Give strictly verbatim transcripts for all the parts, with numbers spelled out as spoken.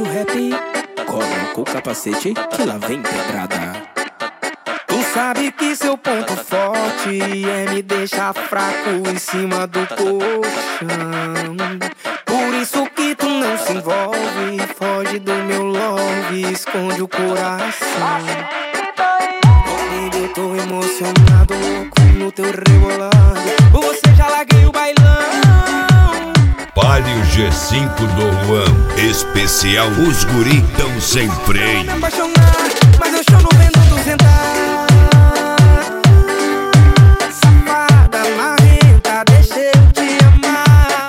o rap, coloca o capacete que lá vem pedrada. Tu sabe que seu ponto forte é me deixar fraco em cima do colchão. Por isso que tu não se envolve, foge do meu love, esconde o coração. Eu tô emocionado, louco no teu rebolado. Você já larguei o bailão. Palio G cinco do Juan, especial Os Guri Tão Sem Freio. Me apaixonar, mas eu show no vento do sentar. Safada, marrenta, deixa eu te amar.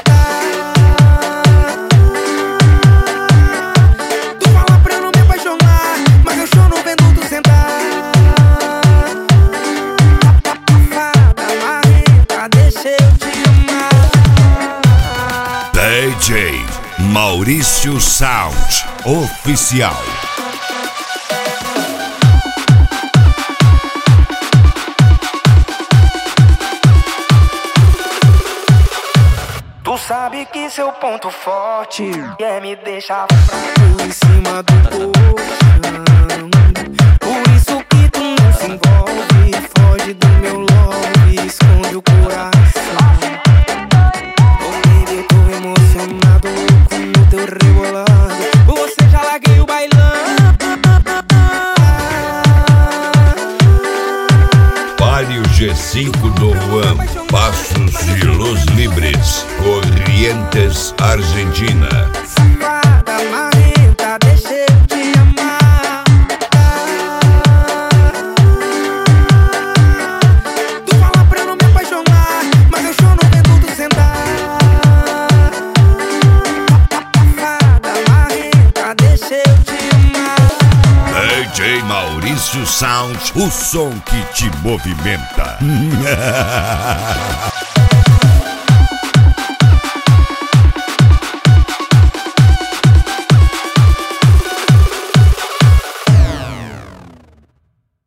Tu fala pra eu não me apaixonar, mas eu show no vento do sentar. Safada, marrenta, deixa eu te amar. D J Maurício Sound Oficial. Tu sabe que seu ponto forte é me deixar fraco em cima do colchão. Por isso que tu não se envolve, foge do meu love, esconde o coração. Eu tô emocionado, louco no teu rebolado. Você já larguei o bailão. Palio G cinco do Juan, Passos de Los Libres, Corrientes, Argentina. Safada, marrenta, deixa eu te amar. Tu fala pra eu não me apaixonar, mas eu show no vento do sentar. Safada, marrenta, deixa eu te amar. D J Maurício Sound, o som que te movimenta.